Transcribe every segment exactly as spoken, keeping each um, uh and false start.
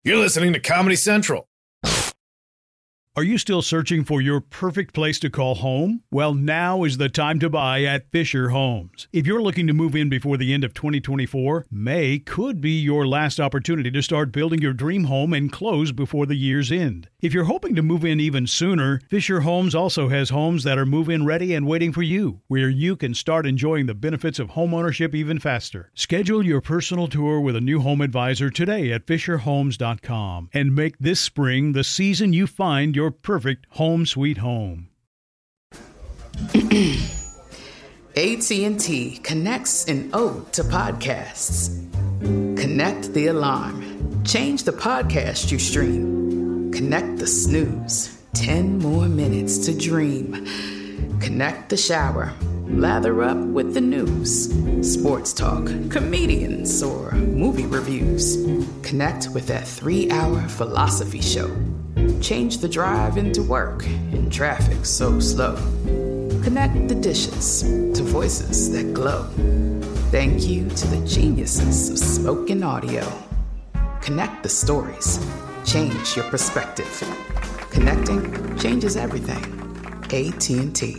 You're listening to Comedy Central. Are you still searching for your perfect place to call home? Well, now is the time to buy at Fisher Homes. If you're looking to move in before the end of twenty twenty-four, May could be your last opportunity to start building your dream home and close before the year's end. If you're hoping to move in even sooner, Fisher Homes also has homes that are move-in ready and waiting for you, where you can start enjoying the benefits of homeownership even faster. Schedule your personal tour with a new home advisor today at fisher homes dot com and make this spring the season you find your Your perfect home sweet home. A T and T connects an ode to podcasts. Connect the alarm. Change the podcast you stream. Connect the snooze. Ten more minutes to dream. Connect the shower. Lather up with the news. Sports talk, comedians, or movie reviews. Connect with that three-hour philosophy show. Change the drive into work in traffic so slow. Connect the dishes to voices that glow. Thank you to the geniuses of spoken audio. Connect the stories. Change your perspective. Connecting changes everything. A T and T.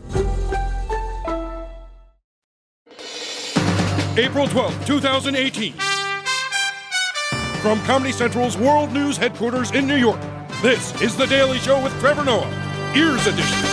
April twelfth, twenty eighteen. From Comedy Central's World News headquarters in New York, this is The Daily Show with Trevor Noah, Ears Edition.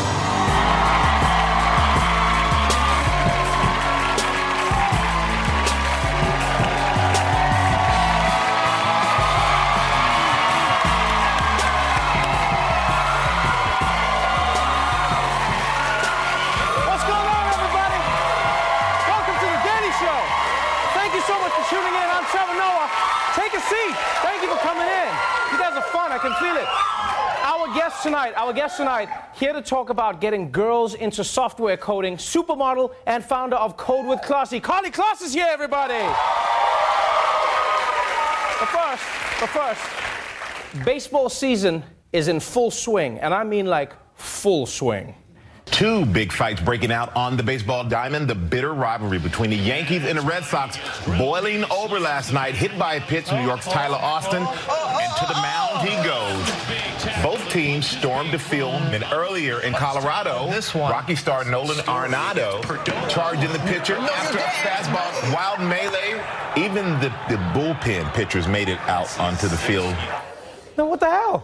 What's going on, everybody? Welcome to The Daily Show. Thank you so much for tuning in. I'm Trevor Noah. Take a seat. Thank you for coming in. You guys are fun. I can feel it. Our guest tonight, our guest tonight, here to talk about getting girls into software coding, supermodel and founder of Code with Klossy. Carly Kloss is here, everybody. But first, but first, baseball season is in full swing, and I mean like full swing. Two big fights breaking out on the baseball diamond. The bitter rivalry between the Yankees and the Red Sox boiling over last night. Hit by a pitch, New York's Tyler Austin, and to the mound he goes. Both teams stormed the field, and earlier in Colorado, this one, Rocky star Nolan Arenado charging the pitcher after a fastball, wild melee. Even the, the bullpen pitchers made it out onto the field. Now, what the hell?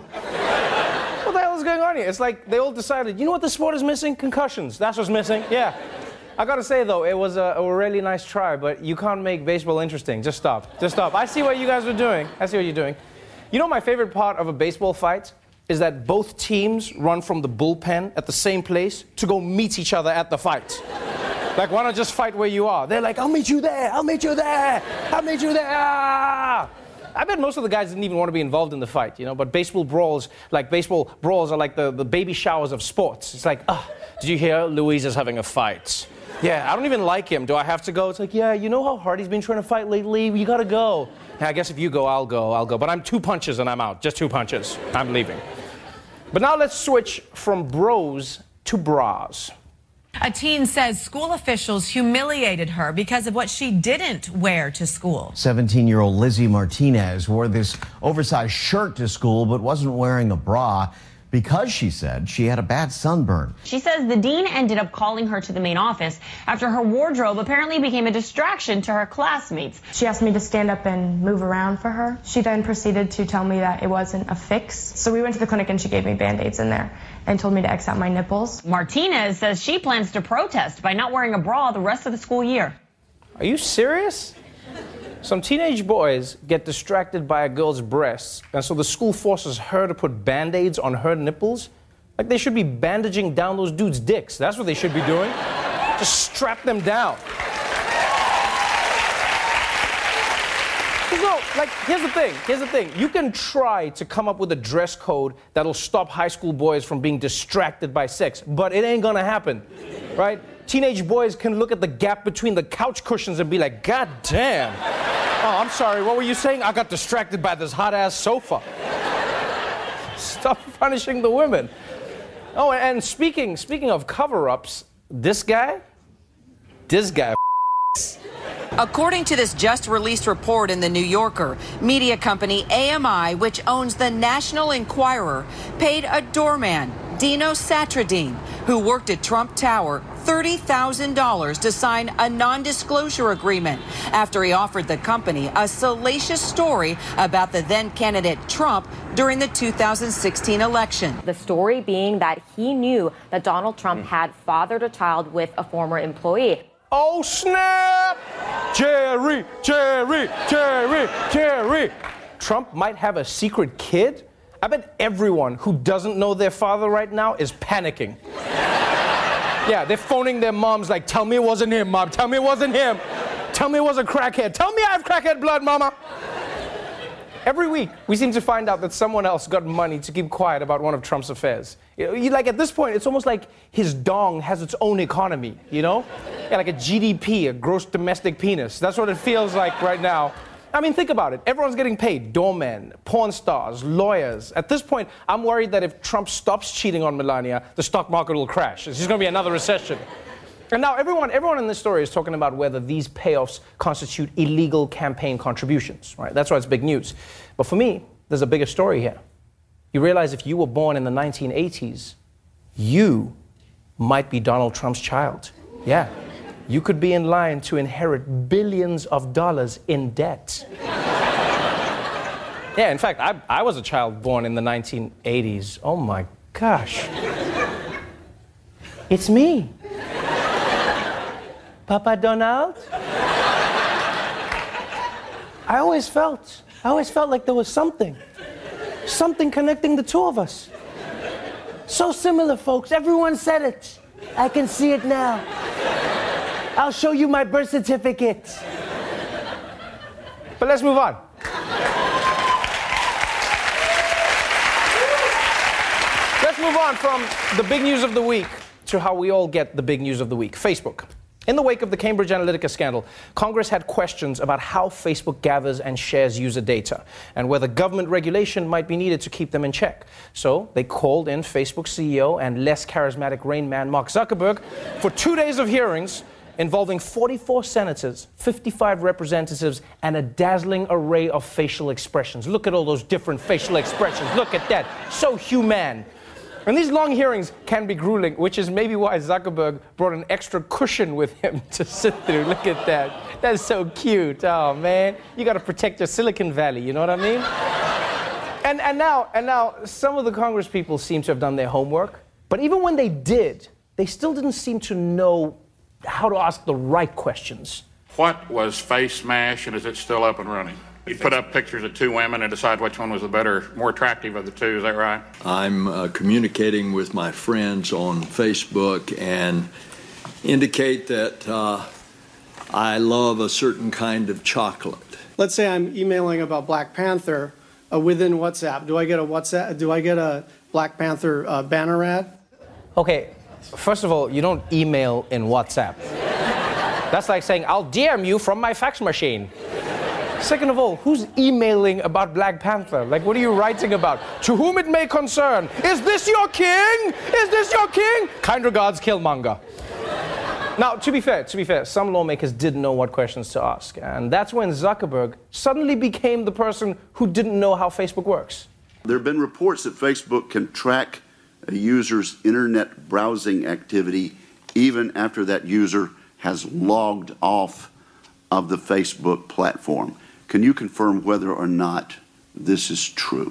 What the hell is going on here? It's like they all decided, you know what the sport is missing? Concussions. That's what's missing. Yeah. I gotta say, though, it was a, a really nice try, but you can't make baseball interesting. Just stop. Just stop. I see what you guys are doing. I see what you're doing. You know my favorite part of a baseball fight is that both teams run from the bullpen at the same place to go meet each other at the fight. Like, why not just fight where you are? They're like, I'll meet you there. I'll meet you there. I'll meet you there. Ah! I bet most of the guys didn't even want to be involved in the fight, you know, but baseball brawls, like baseball brawls are like the, the baby showers of sports. It's like, ah, oh, did you hear Luis is having a fight? Yeah, I don't even like him. Do I have to go? It's like, yeah, you know how hard he's been trying to fight lately? You gotta go. Yeah, I guess if you go, I'll go, I'll go. But I'm two punches and I'm out. Just two punches. I'm leaving. But now let's switch from bros to bras. A teen says school officials humiliated her because of what she didn't wear to school. seventeen-year-old Lizzie Martinez wore this oversized shirt to school but wasn't wearing a bra because, she said, she had a bad sunburn. She says the dean ended up calling her to the main office after her wardrobe apparently became a distraction to her classmates. She asked me to stand up and move around for her. She then proceeded to tell me that it wasn't a fix. So we went to the clinic and she gave me Band-Aids in there and told me to X out my nipples. Martinez says she plans to protest by not wearing a bra the rest of the school year. Are you serious? Some teenage boys get distracted by a girl's breasts, and so the school forces her to put Band-Aids on her nipples? Like they should be bandaging down those dudes' dicks. That's what they should be doing. Just strap them down. No, like, here's the thing, here's the thing. You can try to come up with a dress code that'll stop high school boys from being distracted by sex, but it ain't gonna happen, right? Teenage boys can look at the gap between the couch cushions and be like, God damn. Oh, I'm sorry, what were you saying? I got distracted by this hot-ass sofa. Stop punishing the women. Oh, and speaking, speaking of cover-ups, this guy, this guy According to this just-released report in The New Yorker, media company A M I, which owns the National Enquirer, paid a doorman, Dino Satradine, who worked at Trump Tower, thirty thousand dollars to sign a non-disclosure agreement after he offered the company a salacious story about the then-candidate Trump during the two thousand sixteen election. The story being that he knew that Donald Trump had fathered a child with a former employee. Oh, snap! Jerry, Jerry, Jerry, Jerry. Trump might have a secret kid? I bet everyone who doesn't know their father right now is panicking. Yeah, they're phoning their moms like, tell me it wasn't him, Mom. Tell me it wasn't him. Tell me it wasn't crackhead. Tell me I have crackhead blood, Mama. Every week, we seem to find out that someone else got money to keep quiet about one of Trump's affairs. You know, you, like at this point, it's almost like his dong has its own economy, you know? Yeah, like a G D P, a gross domestic penis. That's what it feels like right now. I mean, think about it. Everyone's getting paid. Doormen, porn stars, lawyers. At this point, I'm worried that if Trump stops cheating on Melania, the stock market will crash. It's just going to be another recession. And now everyone, everyone in this story is talking about whether these payoffs constitute illegal campaign contributions, right? That's why it's big news. But for me, there's a bigger story here. You realize if you were born in the nineteen eighties, you might be Donald Trump's child. Yeah. You could be in line to inherit billions of dollars in debt. Yeah, in fact, I, I was a child born in the nineteen eighties. Oh my gosh. It's me. Papa Donald? I always felt, I always felt like there was something. Something connecting the two of us. So similar, folks. Everyone said it. I can see it now. I'll show you my birth certificate. But let's move on. Let's move on from the big news of the week to how we all get the big news of the week. Facebook. In the wake of the Cambridge Analytica scandal, Congress had questions about how Facebook gathers and shares user data and whether government regulation might be needed to keep them in check. So they called in Facebook C E O and less charismatic Rain Man Mark Zuckerberg for two days of hearings involving forty-four senators, fifty-five representatives, and a dazzling array of facial expressions. Look at all those different facial expressions. Look at that. So human. And these long hearings can be grueling, which is maybe why Zuckerberg brought an extra cushion with him to sit through. Look at that. That's so cute. Oh, man. You got to protect your Silicon Valley, you know what I mean? and, and, now, and now, some of the Congress people seem to have done their homework. But even when they did, they still didn't seem to know how to ask the right questions. What was Face Smash, and is it still up and running? You put up pictures of two women and decide which one was the better, more attractive of the two, is that right? I'm uh, communicating with my friends on Facebook and indicate that uh, I love a certain kind of chocolate. Let's say I'm emailing about Black Panther uh, within WhatsApp. Do I get a WhatsApp? Do I get a Black Panther uh, banner ad? Okay, first of all, you don't email in WhatsApp. That's like saying, I'll D M you from my fax machine. Second of all, who's emailing about Black Panther? Like, what are you writing about? To whom it may concern. Is this your king? Is this your king? Kind regards, Killmonger. Now, to be fair, to be fair, some lawmakers didn't know what questions to ask. And that's when Zuckerberg suddenly became the person who didn't know how Facebook works. There have been reports that Facebook can track a user's internet browsing activity even after that user has logged off of the Facebook platform. Can you confirm whether or not this is true?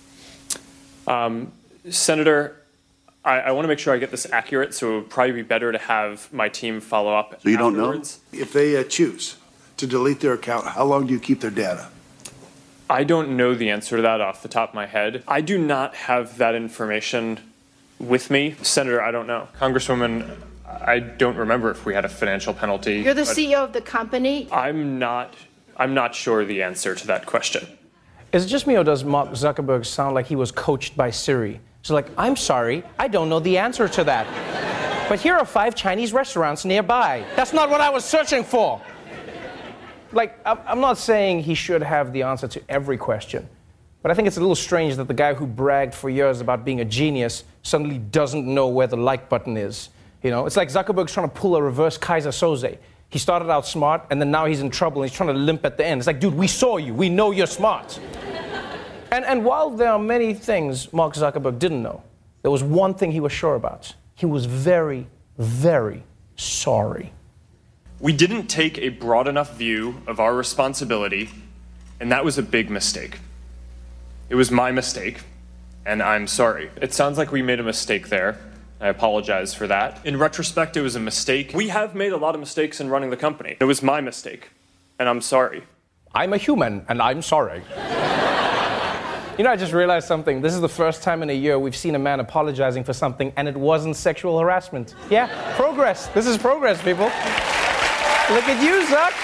Um, Senator, I, I want to make sure I get this accurate, so it would probably be better to have my team follow up. So you afterwards. Don't know? If they uh, choose to delete their account, how long do you keep their data? I don't know the answer to that off the top of my head. I do not have that information with me. Senator, I don't know. Congresswoman, I don't remember if we had a financial penalty. You're the C E O of the company. I'm not, I'm not sure the answer to that question. Is it just me, or does Mark Zuckerberg sound like he was coached by Siri? It's like, I'm sorry, I don't know the answer to that. But here are five Chinese restaurants nearby. That's not what I was searching for. Like, I'm not saying he should have the answer to every question, but I think it's a little strange that the guy who bragged for years about being a genius suddenly doesn't know where the like button is. You know, it's like Zuckerberg's trying to pull a reverse Kaiser Soze. He started out smart, and then now he's in trouble, and he's trying to limp at the end. It's like, dude, we saw you. We know you're smart. and, and while there are many things Mark Zuckerberg didn't know, there was one thing he was sure about. He was very, very sorry. We didn't take a broad enough view of our responsibility, and that was a big mistake. It was my mistake, and I'm sorry. It sounds like we made a mistake there. I apologize for that. In retrospect, it was a mistake. We have made a lot of mistakes in running the company. It was my mistake, and I'm sorry. I'm a human, and I'm sorry. You know, I just realized something. This is the first time in a year we've seen a man apologizing for something, and it wasn't sexual harassment. Yeah, progress. This is progress, people. Look at you, Zuck.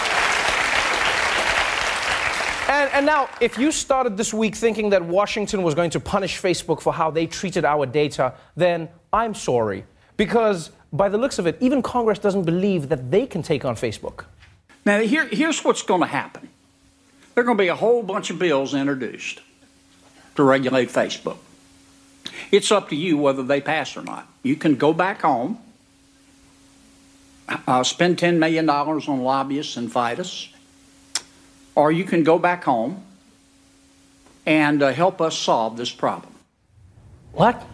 And, and now, if you started this week thinking that Washington was going to punish Facebook for how they treated our data, then I'm sorry. Because by the looks of it, even Congress doesn't believe that they can take on Facebook. Now, here, here's what's going to happen. There are going to be a whole bunch of bills introduced to regulate Facebook. It's up to you whether they pass or not. You can go back home, uh, spend ten million dollars on lobbyists and fight us, or you can go back home and uh, help us solve this problem. What?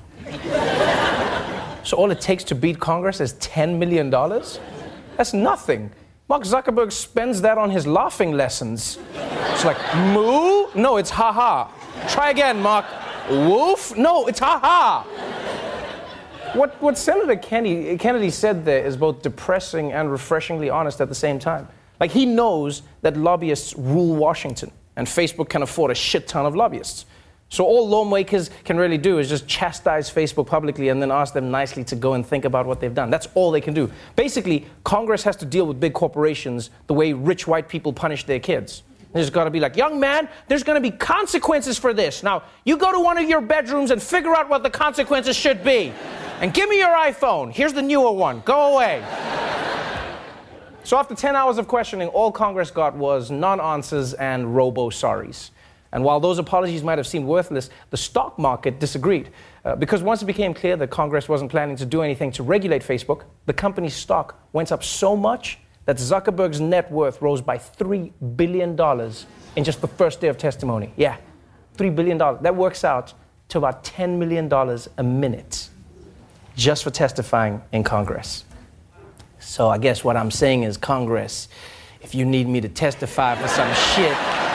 So all it takes to beat Congress is ten million dollars? That's nothing. Mark Zuckerberg spends that on his laughing lessons. It's like, moo? No, it's ha-ha. Try again, Mark. Woof? No, it's ha-ha. What, what Senator Kennedy, Kennedy said there is both depressing and refreshingly honest at the same time. Like, he knows that lobbyists rule Washington, and Facebook can afford a shit ton of lobbyists. So all lawmakers can really do is just chastise Facebook publicly and then ask them nicely to go and think about what they've done. That's all they can do. Basically, Congress has to deal with big corporations the way rich white people punish their kids. There's got to be like, young man, there's going to be consequences for this. Now, you go to one of your bedrooms and figure out what the consequences should be. And give me your iPhone. Here's the newer one. Go away. So after ten hours of questioning, all Congress got was non-answers and robo-sorries. And while those apologies might have seemed worthless, the stock market disagreed. Uh, because once it became clear that Congress wasn't planning to do anything to regulate Facebook, the company's stock went up so much that Zuckerberg's net worth rose by three billion dollars in just the first day of testimony. Yeah, three billion dollars. That works out to about ten million dollars a minute just for testifying in Congress. So I guess what I'm saying is, Congress, if you need me to testify for some shit,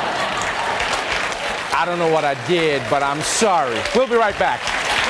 I don't know what I did, but I'm sorry. We'll be right back.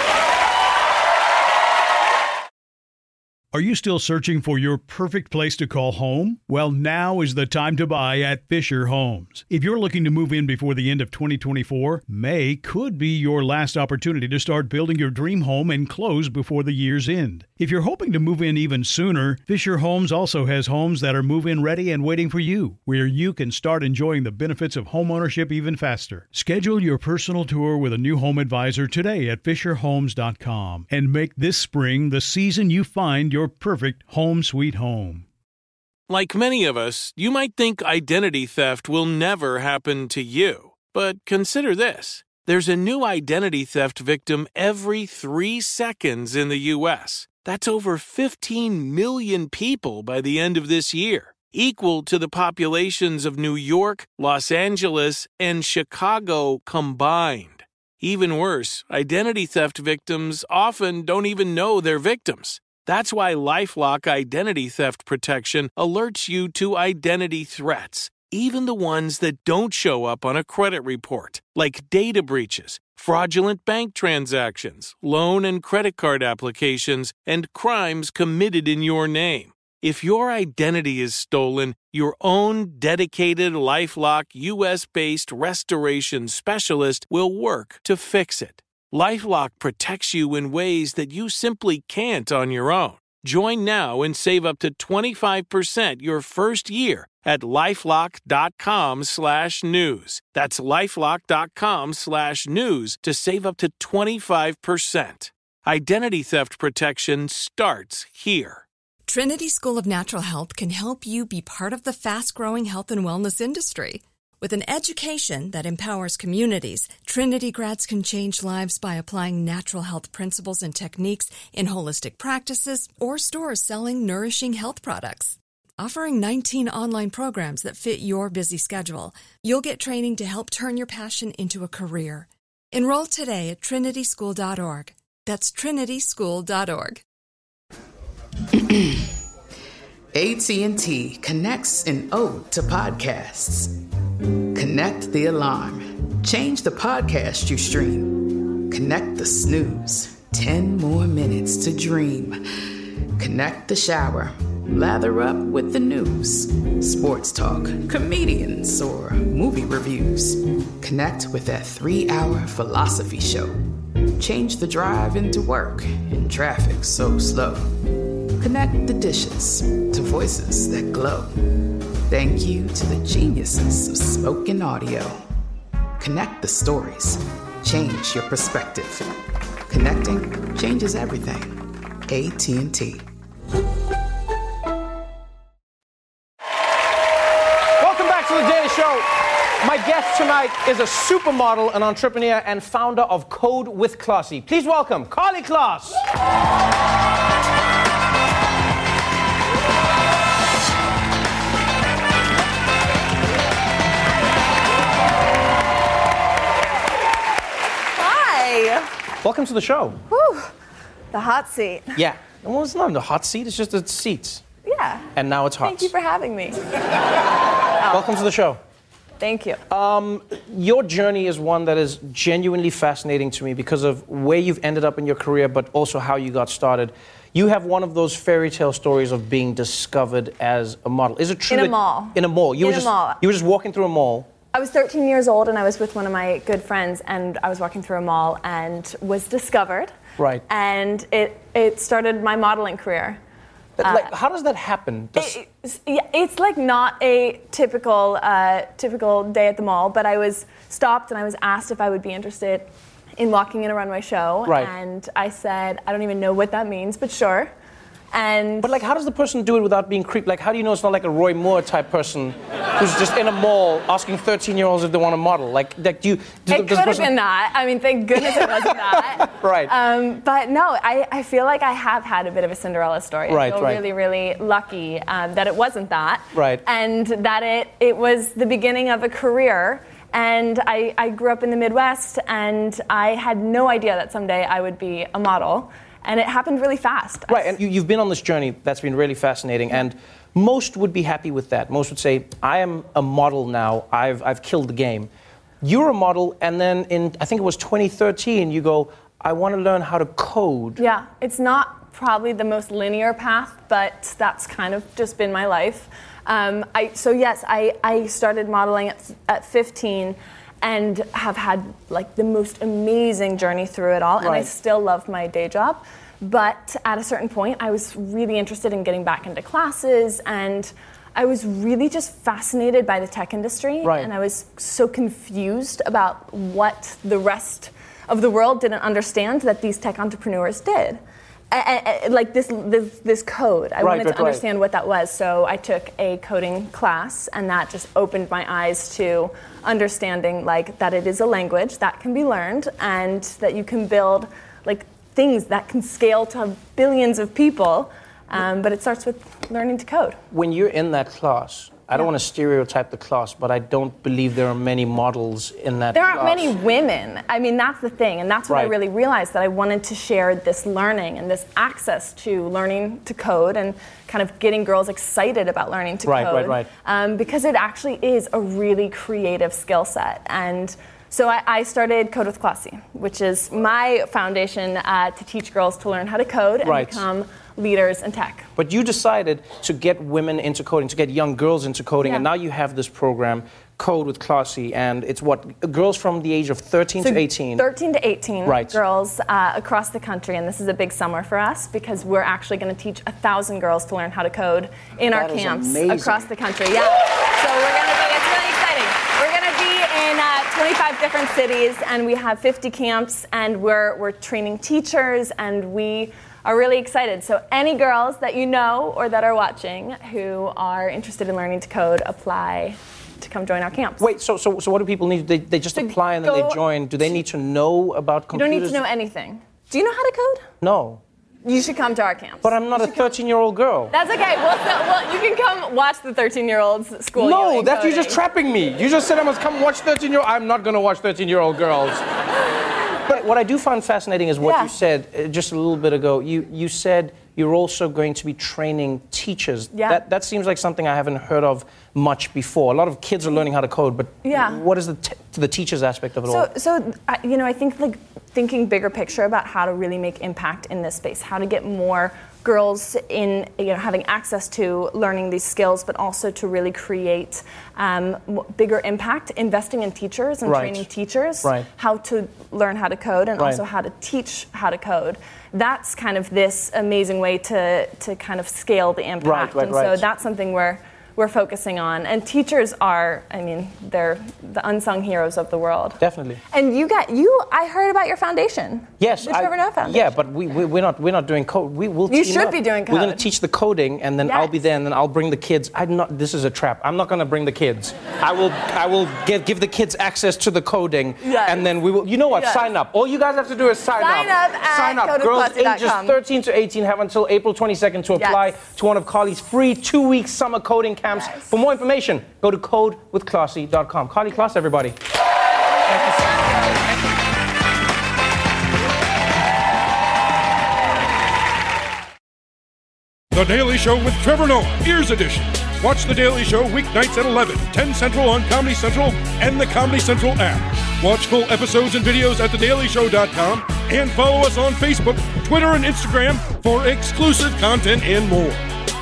Are you still searching for your perfect place to call home? Well, now is the time to buy at Fisher Homes. If you're looking to move in before the end of twenty twenty-four, May could be your last opportunity to start building your dream home and close before the year's end. If you're hoping to move in even sooner, Fisher Homes also has homes that are move-in ready and waiting for you, where you can start enjoying the benefits of homeownership even faster. Schedule your personal tour with a new home advisor today at fisher homes dot com and make this spring the season you find your perfect home sweet home. Like many of us, you might think identity theft will never happen to you. But consider this. There's a new identity theft victim every three seconds in the U S. That's over fifteen million people by the end of this year, equal to the populations of New York, Los Angeles, and Chicago combined. Even worse, identity theft victims often don't even know they're victims. That's why LifeLock Identity Theft Protection alerts you to identity threats, even the ones that don't show up on a credit report, like data breaches, fraudulent bank transactions, loan and credit card applications, and crimes committed in your name. If your identity is stolen, your own dedicated LifeLock U S-based restoration specialist will work to fix it. LifeLock protects you in ways that you simply can't on your own. Join now and save up to twenty-five percent your first year at lifelock.com slash news. That's lifelock.com slash news to save up to twenty-five percent. Identity theft protection starts here. Trinity School of Natural Health can help you be part of the fast-growing health and wellness industry. With an education that empowers communities, Trinity grads can change lives by applying natural health principles and techniques in holistic practices or stores selling nourishing health products. offering nineteen online programs that fit your busy schedule. You'll get training to help turn your passion into a career. Enroll today at trinity school dot org. That's trinity school dot org. A T and T connects an ode to podcasts. Connect the alarm. Change the podcast you stream. Connect the snooze. Ten more minutes to dream. Connect the shower. Lather up with the news. Sports talk, comedians, or movie reviews. Connect with that three-hour philosophy show. Change the drive into work in traffic so slow. Connect the dishes to voices that glow. Thank you to the geniuses of spoken audio. Connect the stories. Change your perspective. Connecting changes everything. A T and T. Welcome back to The Daily Show. My guest tonight is a supermodel, an entrepreneur, and founder of Code with Classy. Please welcome Karlie Kloss. Welcome to the show. Whew, the hot seat. Yeah. Well, it's not the hot seat, it's just the seats. Yeah. And now it's hot. Thank you for having me. Welcome to the show. Thank you. Um, your journey is one that is genuinely fascinating to me because of where you've ended up in your career, but also how you got started. You have one of those fairy tale stories of being discovered as a model. Is it true? In a that, mall. In a mall. You in were just, a mall. You were just walking through a mall. I was thirteen years old and I was with one of my good friends and I was walking through a mall and was discovered. Right. And it it started my modeling career. Like, uh, how does that happen? Does... It, it's, yeah, it's like not a typical uh, typical day at the mall, but I was stopped and I was asked if I would be interested in walking in a runway show. Right. And I said, I don't even know what that means, but sure. And but like, how does the person do it without being creeped? Like, how do you know it's not like a Roy Moore type person who's just in a mall asking thirteen-year-olds if they want to model? Like, like do you? Do, it could have person... been that. I mean, thank goodness it wasn't that. Right. Um, but no, I, I feel like I have had a bit of a Cinderella story. Right, I feel right. really, really lucky um, that it wasn't that. Right. And that it it was the beginning of a career. And I, I grew up in the Midwest, and I had no idea that someday I would be a model. And it happened really fast. Right, and you, you've been on this journey that's been really fascinating, and most would be happy with that. Most would say, I am a model now, I've, I've killed the game. You're a model, and then in, I think it was twenty thirteen, you go, I want to learn how to code. Yeah, it's not probably the most linear path, but that's kind of just been my life. Um, I, so yes, I, I started modeling at, at fifteen, and have had like the most amazing journey through it all. And right. I still love my day job. But at a certain point, I was really interested in getting back into classes, and I was really just fascinated by the tech industry. Right. And I was so confused about what the rest of the world didn't understand that these tech entrepreneurs did. I, I, like this, this this code. I right, wanted right, to understand right. what that was. So I took a coding class, and that just opened my eyes to understanding like that it is a language that can be learned, and that you can build like things that can scale to billions of people. Um, but it starts with learning to code. When you're in that class, I don't want to stereotype the class, but I don't believe there are many models in that There aren't class. many women. I mean, that's the thing. And that's what right. I really realized, that I wanted to share this learning and this access to learning to code and kind of getting girls excited about learning to right, code. Right, right, right. Um, because it actually is a really creative skill set. And so I, I started Code with Classy, which is my foundation uh, to teach girls to learn how to code and right. become leaders in tech. But you decided to get women into coding, to get young girls into coding, Yeah. and now you have this program, Code with Classy, and it's what, girls from the age of thirteen so to eighteen? thirteen to eighteen right. girls uh, across the country, and this is a big summer for us because we're actually going to teach a thousand girls to learn how to code in that our camps amazing. across the country. Yeah, so we're going to be, it's really exciting. We're going to be in uh, twenty-five different cities, and we have fifty camps, and we're we're training teachers, and we are really excited. So any girls that you know or that are watching who are interested in learning to code, apply to come join our camps. Wait, so so, so what do people need? They, they just To apply and then go- they join. Do they need to know about You computers? don't need to know anything. Do you know how to code? No. You should come to our camp. But I'm not a thirteen-year-old girl. That's okay. Well, so, well, you can come watch the thirteen-year-olds school. No, you that's you just trapping me. You just said I must come watch thirteen-year-old. I'm not going to watch thirteen-year-old girls. But what I do find fascinating is what Yeah. you said uh, just a little bit ago. You you said you're also going to be training teachers. Yeah. That that seems like something I haven't heard of much before. A lot of kids are learning how to code, but Yeah. what is the t- the teachers aspect of it all? So, so I- you know, I think like thinking bigger picture about how to really make impact in this space, how to get more girls in, you know, having access to learning these skills, but also to really create um, m- bigger impact, investing in teachers and Right. training teachers Right. how to learn how to code and Right. also how to teach how to code. That's kind of this amazing way to to kind of scale the impact. right, and right. so that's something we're we're focusing on. And teachers are, I mean, they're the unsung heroes of the world. Definitely. And you got you. I heard about your foundation. Yes, the Trevor I- Noah Foundation. yeah, but we, we we're not we're not doing code. We will. You team should up. be doing We're going code. to teach the coding, and then I'll be there, and then I'll bring the kids. I'm not. This is a trap. I'm not going to bring the kids. I will. I will give give the kids access to the coding, Yes. and then we will. You know what? Yes. Sign up. All you guys have to do is sign, Sign up at sign up. code with Girls Classy dot ages com. thirteen to eighteen have until April twenty-second to apply Yes. to one of Carly's free two-week summer coding camps. For more information, go to code with classy dot com. Carly Kloss, everybody. The Daily Show with Trevor Noah, Ears Edition. Watch The Daily Show weeknights at eleven, ten Central on Comedy Central and the Comedy Central app. Watch full episodes and videos at the daily show dot com and follow us on Facebook, Twitter, and Instagram for exclusive content and more.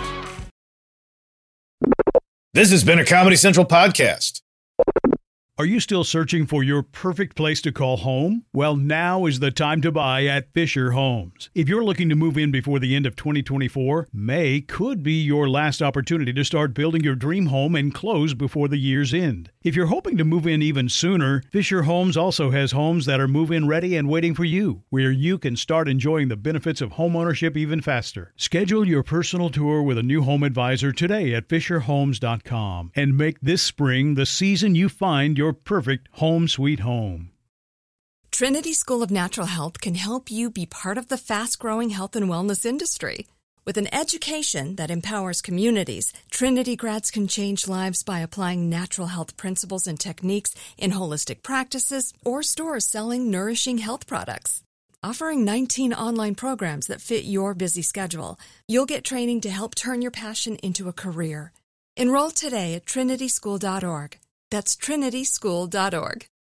This has been a Comedy Central podcast. Are you still searching for your perfect place to call home? Well, now is the time to buy at Fisher Homes. If you're looking to move in before the end of twenty twenty-four, May could be your last opportunity to start building your dream home and close before the year's end. If you're hoping to move in even sooner, Fisher Homes also has homes that are move-in ready and waiting for you, where you can start enjoying the benefits of homeownership even faster. Schedule your personal tour with a new home advisor today at fisher homes dot com and make this spring the season you find your perfect home sweet home. Trinity School of Natural Health can help you be part of the fast-growing health and wellness industry. With an education that empowers communities, Trinity grads can change lives by applying natural health principles and techniques in holistic practices or stores selling nourishing health products. Offering nineteen online programs that fit your busy schedule, you'll get training to help turn your passion into a career. Enroll today at trinity school dot org. That's trinity school dot org.